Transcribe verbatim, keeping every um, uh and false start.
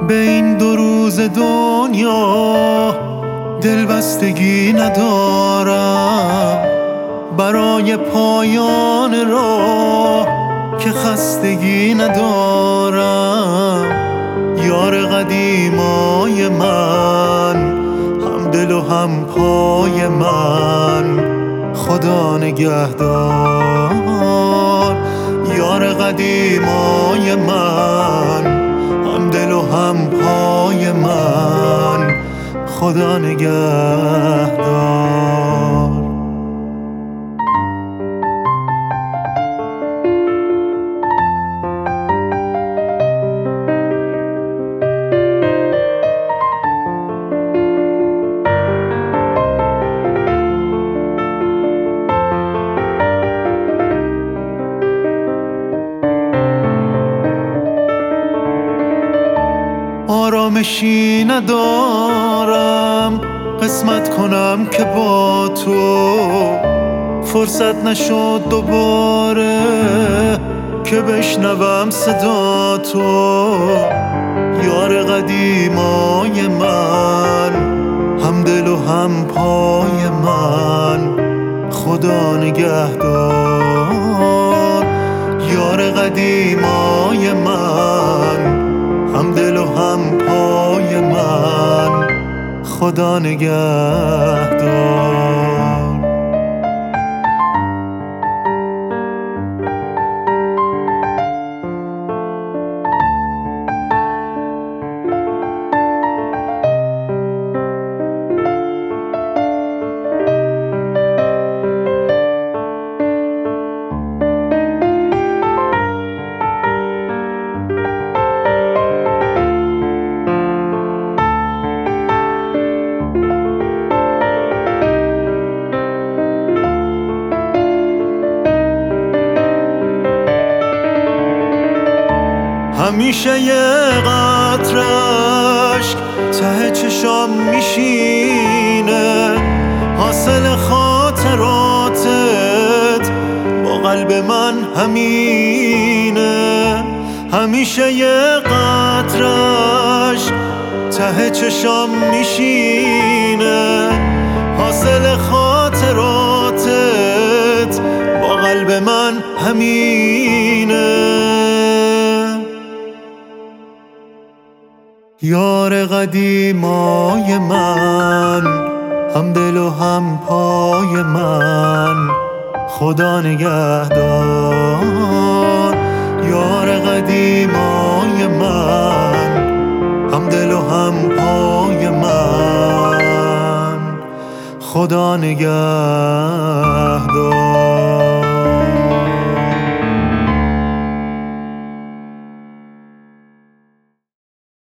به این دو روز دنیا دلبستگی ندارم، برای پایان راه که خستگی ندارم. یار قدیمای من، هم دل و هم پای من، خدا نگهدار. یار قدیمای من، هم دل و هم پای من، خدا نگهدار. آرامشی ندارم قسمت کنم که با تو فرصت نشد دوباره که بشنوم صدا تو. یار قدیمای من، هم دل و هم پای من، خدا نگهدار. یار قدیمای من، هم دل و هم پای من، خدا نگهدار. همیشه یه قطره اشک ته چشام میشینه، حاصل خاطراتت با قلب من همینه. همیشه یه قطره اشک ته چشام میشینه، حاصل خاطراتت با قلب من همینه. یار قدیمای من، هم دل و هم پای من، خدا نگهدار. یار قدیمای من، هم دل و هم پای من، خدا نگهدار.